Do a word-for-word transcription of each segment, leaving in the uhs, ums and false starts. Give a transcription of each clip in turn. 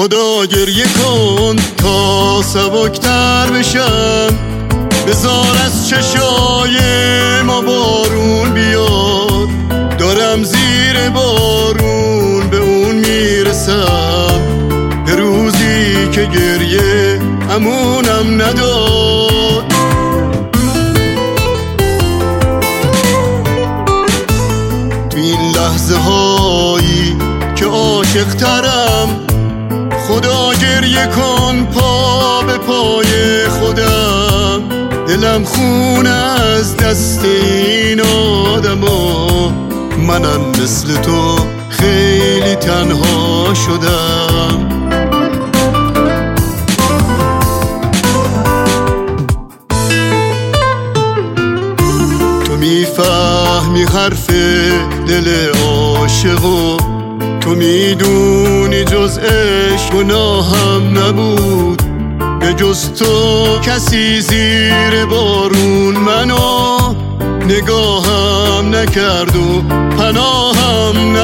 خدا گریه کن تا سبکتر بشم، بذار از چشای ما بارون بیاد. دارم زیر بارون به اون میرسم، به روزی که گریه امونم نداد. تو این لحظه هایی که عاشق ترم، خدا گریه کن پا به پای خودم. دلم خون از دست این آدما، منم مثل تو خیلی تنها شدم. تو میفهمی حرف دل عاشقو، تو میدونی جز عشق گناهم نبود. به جز تو کسی زیر بارون منو نگاهم نکرد و پناهم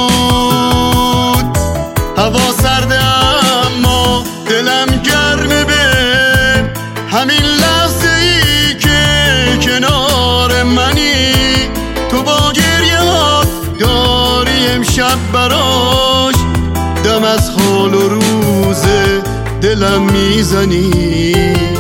نبود. هوا سرده اما دلم گرمه، به همین لحظه ای که کنار منی. تو با گریه ها داری امشب براش دم از حال و روز دلم میزنی.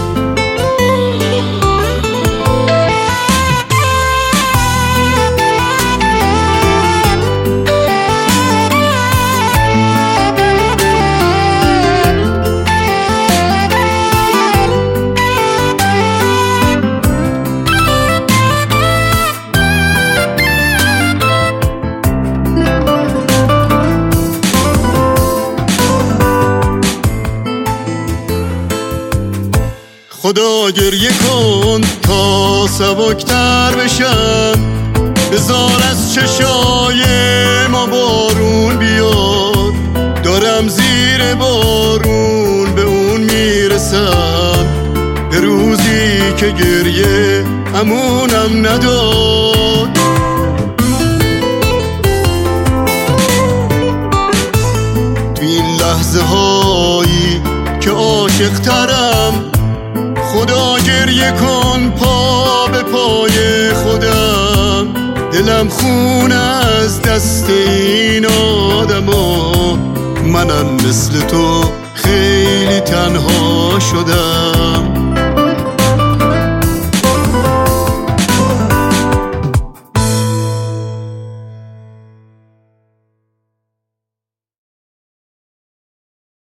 خدا گریه کن تا سبکتر بشم، بذار از چشای ما بارون بیاد. دارم زیر بارون به اون میرسم، به روزی که گریه امونم نداد. تو این لحظه هایی که عاشق ترم، خدا گریه کن پا به پای خودم. دلم خون از دست این آدما، منم مثل تو خیلی تنها شدم.